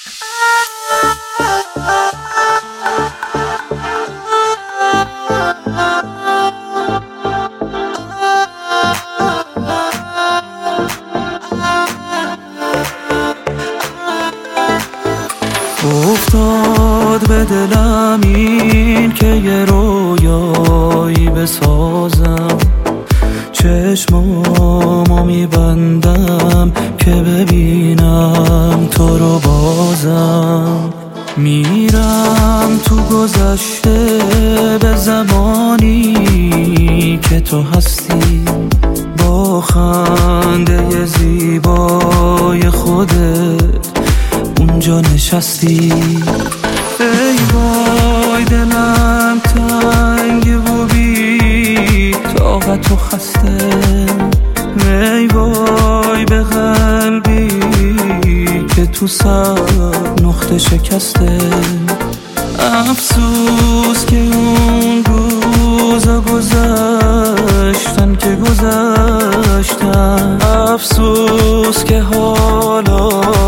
افتاد به دلم این که یه رویایی بسازم، چشمامو میبندم که ببینم تو رو بازم. میرم تو گذشته به زمانی که تو هستی، با خنده زیبای خودت اونجا نشستی. ای وای دلم تنگ و بی طاقت و خسته، ای وای به قلبی که تو سر نقطه شکسته. افسوس که اون روزا گذشتن که گذشتن، افسوس که حالا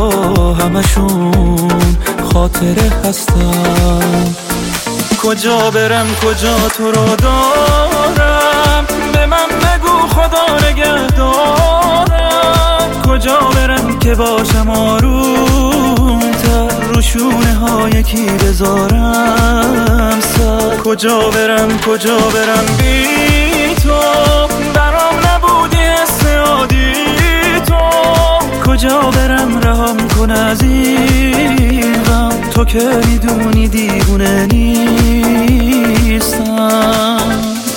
همشون خاطره هستن. کجا برم کجا تو رو دارم، به من بگو خدا نگهدارم. کجا برم که باشم آروم‌تر، رو شونه ها یکی بذارم سر. کجا برم بی تو، برام نبودی حس عادی تو. کجا برم رهام کن از این غم، تو که میدونی دیوونه نیستم.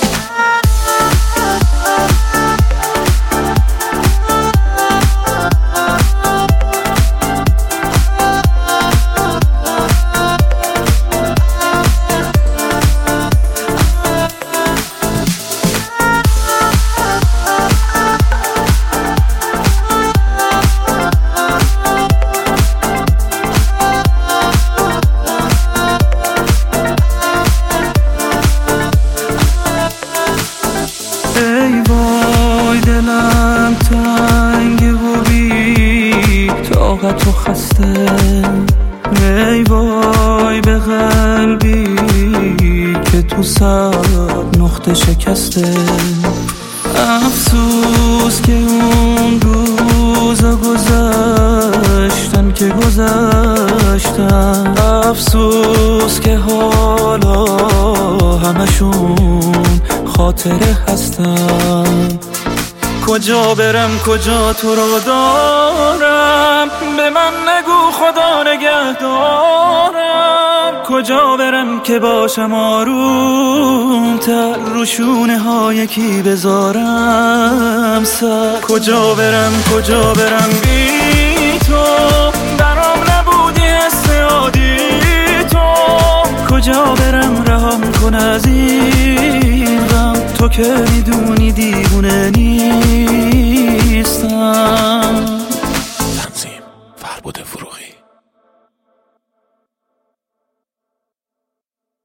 ای وای دلم تنگ و بی طاقت و خسته، ای وای به قلبی که تو سر نقطه شکسته. افسوس که اون روزا گذشتن که گذشتن، افسوس که حالا همشون خاطره هستن. کجا برم کجا تو رو دارم، به من نگو خدا نگهدارم. کجا برم که باشم آروم‌تر، رو شونه ها یکی بذارم سر. کجا برم بی تو، برام نبودی حس عادی تو. کجا برم رهام کن از این غم، تو که میدونی